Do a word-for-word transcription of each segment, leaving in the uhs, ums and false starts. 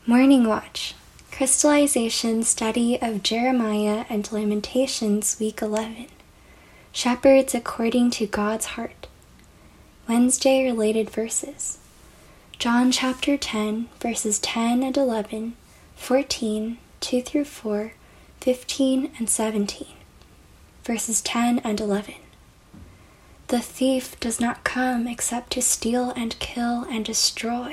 Morning Watch, Crystallization Study of Jeremiah and Lamentations, Week eleven. Shepherds according to God's heart. Wednesday related verses. John chapter ten, verses ten and eleven, fourteen, two through four, fifteen and seventeen. Verses ten and eleven. The thief does not come except to steal and kill and destroy.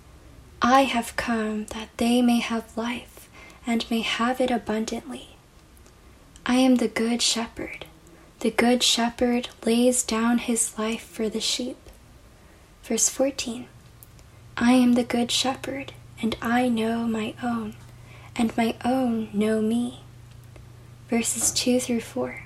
I have come that they may have life and may have it abundantly. I am the good shepherd. The good shepherd lays down his life for the sheep. Verse fourteen. I am the good shepherd, and I know my own, and my own know me. Verses two through four.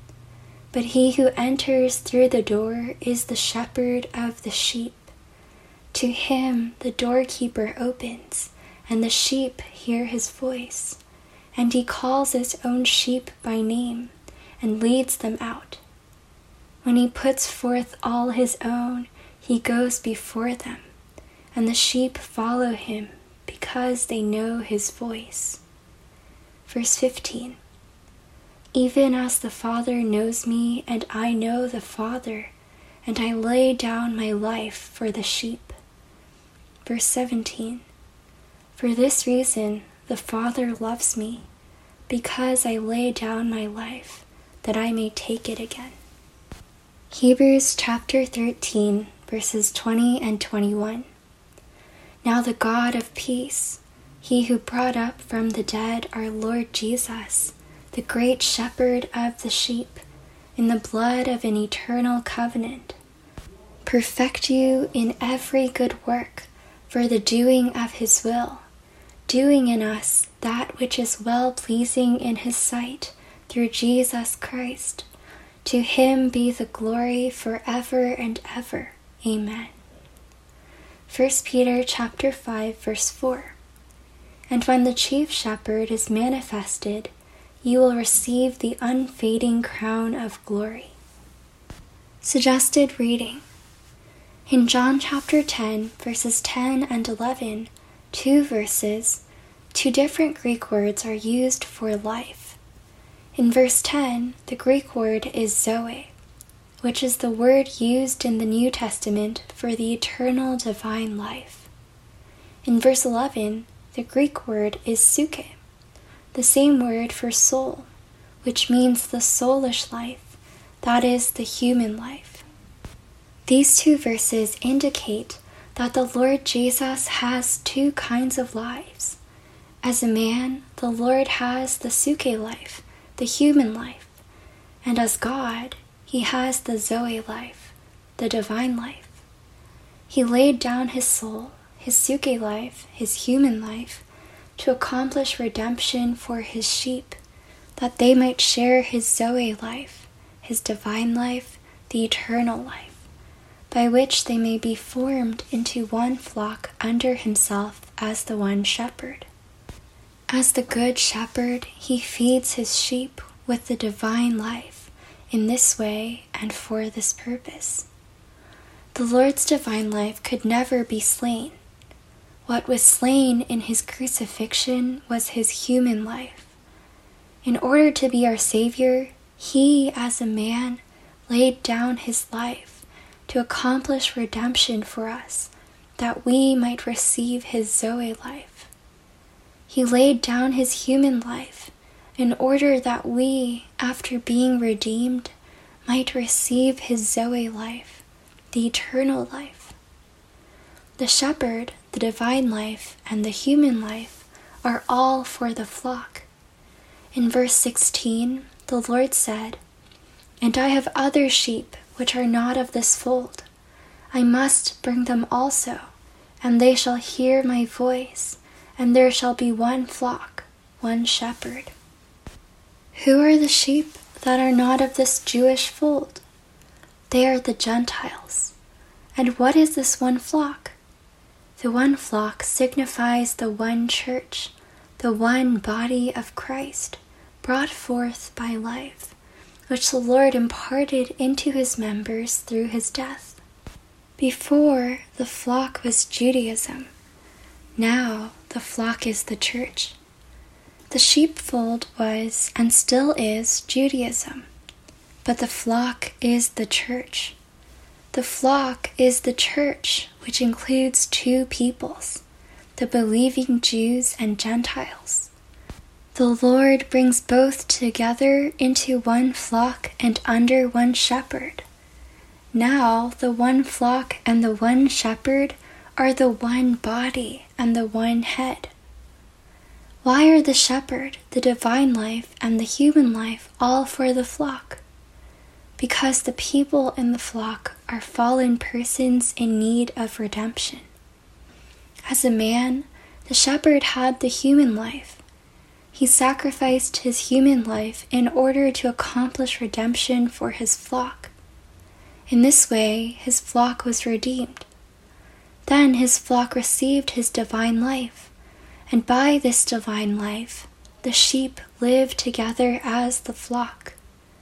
But he who enters through the door is the shepherd of the sheep. To him the doorkeeper opens, and the sheep hear his voice, and he calls his own sheep by name, and leads them out. When he puts forth all his own, he goes before them, and the sheep follow him, because they know his voice. Verse fifteen. Even as the Father knows me, and I know the Father, and I lay down my life for the sheep. Verse seventeen. For this reason the Father loves me, because I lay down my life, that I may take it again. Hebrews chapter thirteen, verses twenty and twenty-one. Now the God of peace, he who brought up from the dead our Lord Jesus, the great shepherd of the sheep, in the blood of an eternal covenant, perfect you in every good work for the doing of his will, doing in us that which is well-pleasing in his sight, through Jesus Christ. To him be the glory forever and ever. Amen. First Peter chapter five, verse four. And when the chief shepherd is manifested, you will receive the unfading crown of glory. Suggested reading. In John chapter ten, verses ten and eleven, two verses, two different Greek words are used for life. In verse ten, the Greek word is zoe, which is the word used in the New Testament for the eternal divine life. In verse eleven, the Greek word is suke, the same word for soul, which means the soulish life, that is, the human life. These two verses indicate that the Lord Jesus has two kinds of lives. As a man, the Lord has the suke life, the human life, and as God, he has the zoe life, the divine life. He laid down his soul, his suke life, his human life, to accomplish redemption for his sheep, that they might share his zoe life, his divine life, the eternal life, by which they may be formed into one flock under himself as the one shepherd. As the good shepherd, he feeds his sheep with the divine life in this way and for this purpose. The Lord's divine life could never be slain. What was slain in his crucifixion was his human life. In order to be our Savior, he, as a man, laid down his life to accomplish redemption for us, that we might receive his zoe life. He laid down his human life in order that we, after being redeemed, might receive his zoe life, the eternal life. The shepherd, the divine life, and the human life are all for the flock. In verse sixteen, the Lord said, And I have other sheep which are not of this fold. I must bring them also, and they shall hear my voice, and there shall be one flock, one shepherd. Who are the sheep that are not of this Jewish fold? They are the Gentiles. And what is this one flock? The one flock signifies the one church, the one body of Christ, brought forth by life, which the Lord imparted into his members through his death. Before, the flock was Judaism. Now the flock is the church. The sheepfold was, and still is, Judaism, but the flock is the church. The flock is the church, which includes two peoples, the believing Jews and Gentiles. The Lord brings both together into one flock and under one shepherd. Now the one flock and the one shepherd are the one body and the one head. Why are the shepherd, the divine life, and the human life all for the flock? Because the people in the flock are fallen persons in need of redemption. As a man, the shepherd had the human life. He sacrificed his human life in order to accomplish redemption for his flock. In this way, his flock was redeemed. Then his flock received his divine life, and by this divine life, the sheep live together as the flock.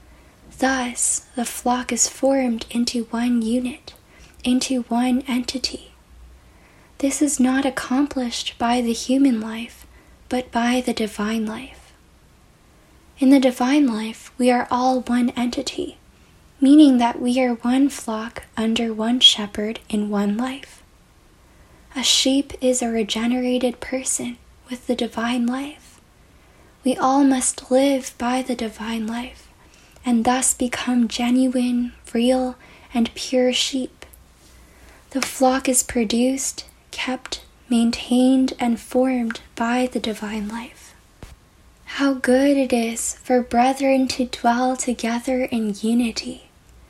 Thus, the flock is formed into one unit, into one entity. This is not accomplished by the human life, but by the divine life. In the divine life, we are all one entity, meaning that we are one flock under one shepherd in one life. A sheep is a regenerated person with the divine life. We all must live by the divine life, and thus become genuine, real, and pure sheep. The flock is produced, kept, maintained, and formed by the divine life. How good it is for brethren to dwell together in unity.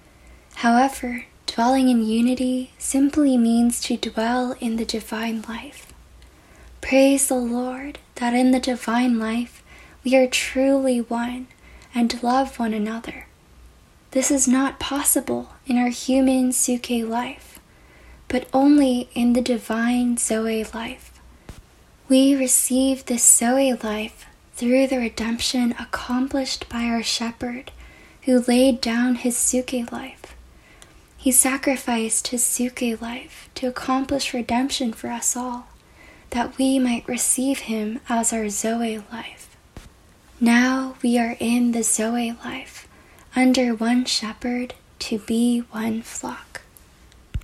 However, dwelling in unity simply means to dwell in the divine life. Praise the Lord that in the divine life we are truly one and love one another. This is not possible in our human Suke life, but only in the divine Zoe life. We receive this Zoe life through the redemption accomplished by our shepherd, who laid down his Suke life. He sacrificed his Suke life to accomplish redemption for us all, that we might receive him as our Zoe life. Now we are in the Zoe life, under one shepherd, to be one flock.